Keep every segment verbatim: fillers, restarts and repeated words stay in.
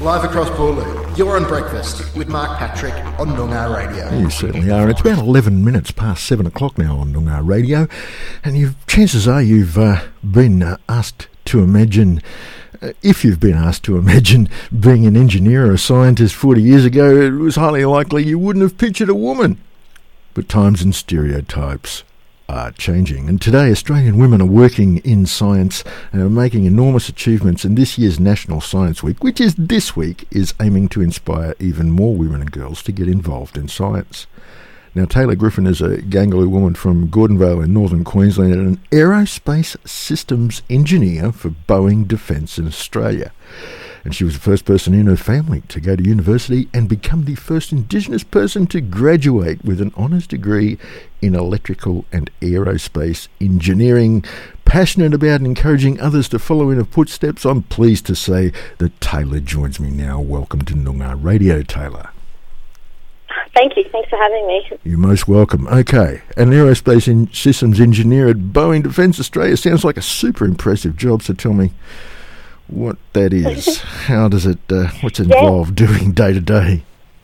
Live across Boorloo, you're on Breakfast with Mark Patrick on Noongar Radio. You certainly are. It's about eleven minutes past seven o'clock now on Noongar Radio, and you've, chances are you've uh, been uh, asked to imagine, uh, if you've been asked to imagine being an engineer or a scientist forty years ago, it was highly likely you wouldn't have pictured a woman. But times and stereotypes are changing, and today Australian women are working in science and are making enormous achievements, and this year's National Science Week, which is this week, is aiming to inspire even more women and girls to get involved in science. Now, Taylor Griffin is a Gangaloo woman from Gordonvale in northern Queensland and an aerospace systems engineer for Boeing Defence in Australia. And she was the first person in her family to go to university and become the first Indigenous person to graduate with an honours degree in electrical and aerospace engineering. Passionate about encouraging others to follow in her footsteps, I'm pleased to say that Taylor joins me now. Welcome to Noongar Radio, Taylor. Thank you. Thanks for having me. You're most welcome. Okay, an aerospace in systems engineer at Boeing Defence Australia sounds like a super impressive job, so tell me what that is. How does it, uh, what's it involved yeah. doing day to day?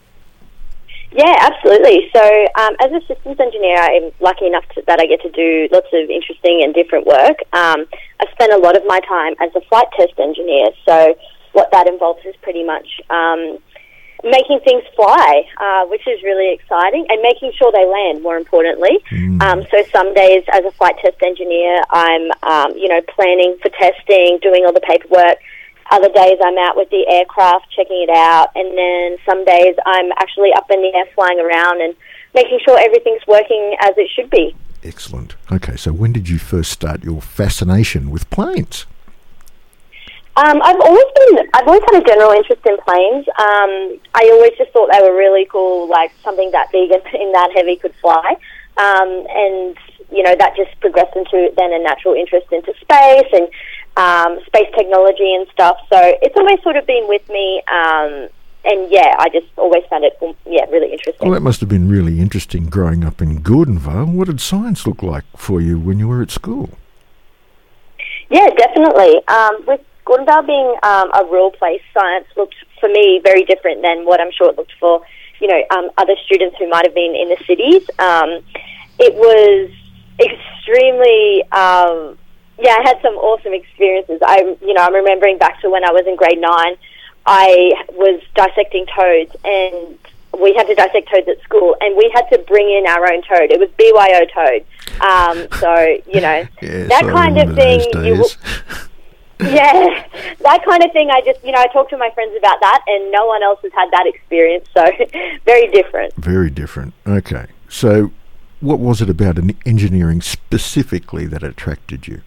Yeah, absolutely. So um, as a systems engineer, I'm lucky enough to, that I get to do lots of interesting and different work. Um, I spend a lot of my time as a flight test engineer. So what that involves is pretty much um, making things fly, uh, which is really exciting, and making sure they land, more importantly. Mm. Um, so some days as a flight test engineer, I'm, um, you know, planning for testing, doing all the paperwork. Other days I'm out with the aircraft, checking it out. And then some days I'm actually up in the air flying around and making sure everything's working as it should be. Excellent. Okay, so when did you first start your fascination with planes? Um, I've always been, I've always had a general interest in planes. Um, I always just thought they were really cool, like something that big and, and that heavy could fly. Um, and, you know, that just progressed into then a natural interest into space and um, space technology and stuff. So it's always sort of been with me. Um, and, yeah, I just always found it, yeah, really interesting. Well, that must have been really interesting growing up in Gordonvale. What did science look like for you when you were at school? Yeah, definitely. Um, with Gordonvale being um, a rural place, science looked for me very different than what I'm sure it looked for, you know, um, other students who might have been in the cities. Um, it was extremely, um, yeah, I had some awesome experiences. I, you know, I'm remembering back to when I was in grade nine, I was dissecting toads, and we had to dissect toads at school, and we had to bring in our own toad. It was B Y O toad. Um, so, you know, yes, that kind of thing. You Yeah, that kind of thing, I just, you know, I talk to my friends about that, and no one else has had that experience, so very different. Very different. Okay. So what was it about engineering specifically that attracted you?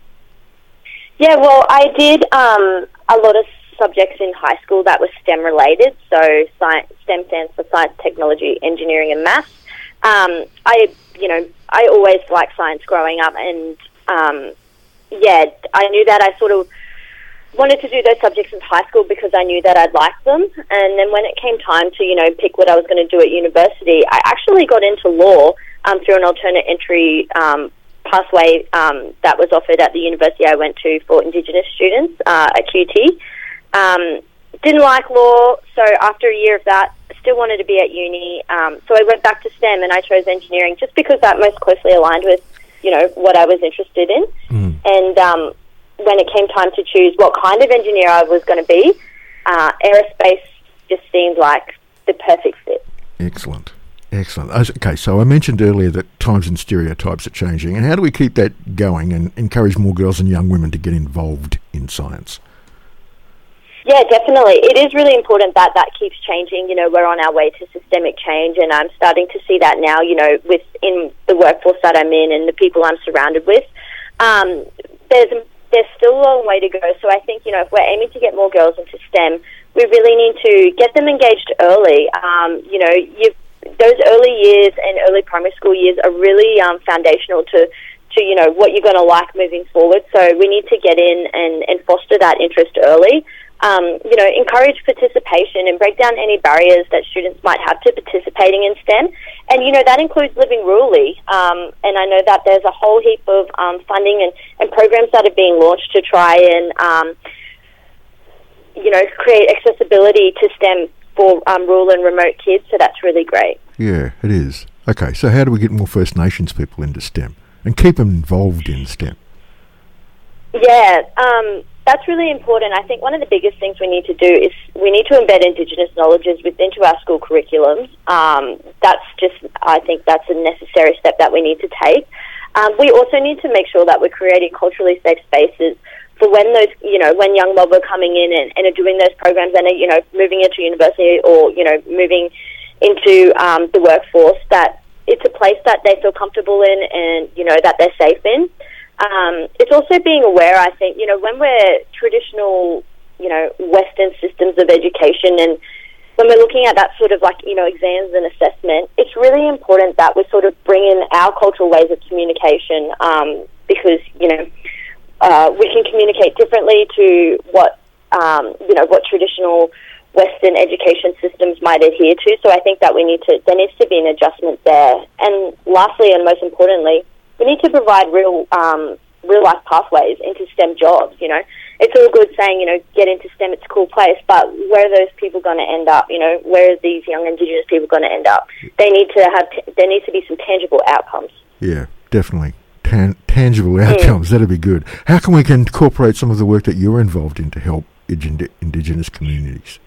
Yeah, well, I did um, a lot of subjects in high school that were STEM related, so science, STEM stands for science, technology, engineering and maths. Um, I, you know, I always liked science growing up, and um yeah, I knew that I sort of wanted to do those subjects in high school because I knew that I'd like them. And then when it came time to, you know, pick what I was going to do at university, I actually got into law um, through an alternate entry um, pathway um, that was offered at the university I went to for Indigenous students uh, at Q T. Um, didn't like law, so after a year of that, still wanted to be at uni. Um, so I went back to STEM and I chose engineering just because that most closely aligned with, you know, what I was interested in. Mm. And um, when it came time to choose what kind of engineer I was going to be, uh, aerospace just seemed like the perfect fit. Excellent. Excellent. Okay, so I mentioned earlier that times and stereotypes are changing. And how do we keep that going and encourage more girls and young women to get involved in science? Yeah, definitely. It is really important that that keeps changing. You know, we're on our way to systemic change, and I'm starting to see that now, you know, within the workforce that I'm in and the people I'm surrounded with. Um, there's there's still a long way to go, so I think, you know, if we're aiming to get more girls into STEM, we really need to get them engaged early. Um, you know, you've, those early years and early primary school years are really um, foundational to, to, you know, what you're going to like moving forward, so we need to get in and, and foster that interest early. Um, you know, encourage participation and break down any barriers that students might have to participating in STEM. And, you know, that includes living rurally. Um, and I know that there's a whole heap of um, funding and, and programs that are being launched to try and, um, you know, create accessibility to STEM for um, rural and remote kids, so that's really great. Yeah, it is. Okay, so how do we get more First Nations people into STEM and keep them involved in STEM? Yeah, um, that's really important. I think one of the biggest things we need to do is we need to embed Indigenous knowledges into our school curriculums. Um, that's just, I think that's a necessary step that we need to take. Um, we also need to make sure that we're creating culturally safe spaces for when those, you know, when young mob are coming in and, and are doing those programs and are, you know, moving into university or, you know, moving into um, the workforce, that it's a place that they feel comfortable in and, you know, that they're safe in. Um, it's also being aware, I think, you know, when we're traditional, you know, Western systems of education and when we're looking at that sort of like, you know, exams and assessment, it's really important that we sort of bring in our cultural ways of communication um, because, you know, uh, we can communicate differently to what, um, you know, what traditional Western education systems might adhere to. So I think that we need to, there needs to be an adjustment there. And lastly, and most importantly, we need to provide real, um, real life pathways into STEM jobs. You know, it's all good saying, you know, get into STEM, it's a cool place, but where are those people going to end up? You know, where are these young Indigenous people going to end up? They need to have, t- there needs to be some tangible outcomes. Yeah, definitely. Tan- tangible outcomes, mm. That'd be good. How can we incorporate some of the work that you're involved in to help ind- Indigenous communities?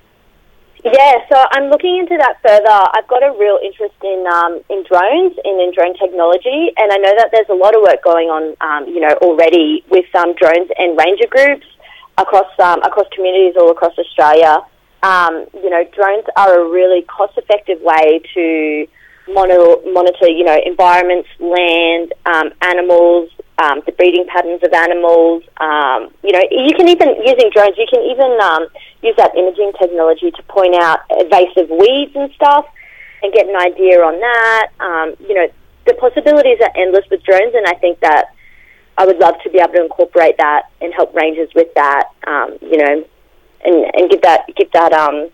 Yeah, so I'm looking into that further. I've got a real interest in um, in drones and in drone technology, and I know that there's a lot of work going on, um, you know, already with um, drones and ranger groups across um, across communities all across Australia. Um, you know, drones are a really cost-effective way to monitor, monitor you know, environments, land, um, animals, um, the breeding patterns of animals. Um, you know, you can even, using drones, you can even um, use that imaging technology to point out invasive weeds and stuff and get an idea on that. Um, you know, the possibilities are endless with drones, and I think that I would love to be able to incorporate that and help rangers with that, um, you know, and, and give that, give that, um,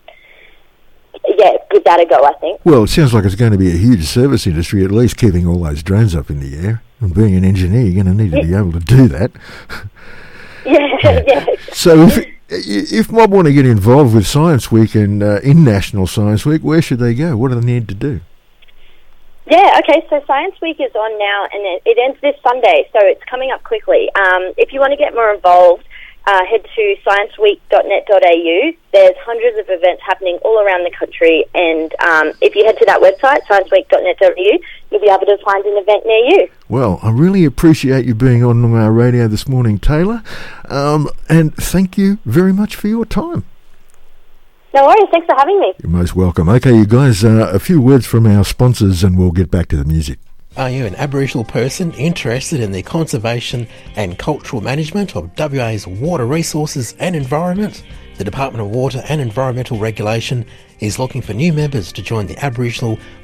yeah, give that a go, I think. Well, it sounds like it's going to be a huge service industry, at least keeping all those drones up in the air. And being an engineer, you're going to need to yeah. be able to do that. Yeah, yeah. yeah. So if if mob want to get involved with Science Week and uh, in National Science Week, where should they go? What do they need to do? Yeah, okay, so Science Week is on now, and it, it ends this Sunday, so it's coming up quickly. Um, if you want to get more involved, Uh, head to science week dot net dot a u. There's hundreds of events happening all around the country, and um, if you head to that website, science week dot net dot a u, you'll be able to find an event near you. Well, I really appreciate you being on our radio this morning, Taylor, um, and thank you very much for your time. No worries, thanks for having me. You're most welcome. Okay, you guys, uh, a few words from our sponsors and we'll get back to the music. Are you an Aboriginal person interested in the conservation and cultural management of W A's water resources and environment? The Department of Water and Environmental Regulation is looking for new members to join the Aboriginal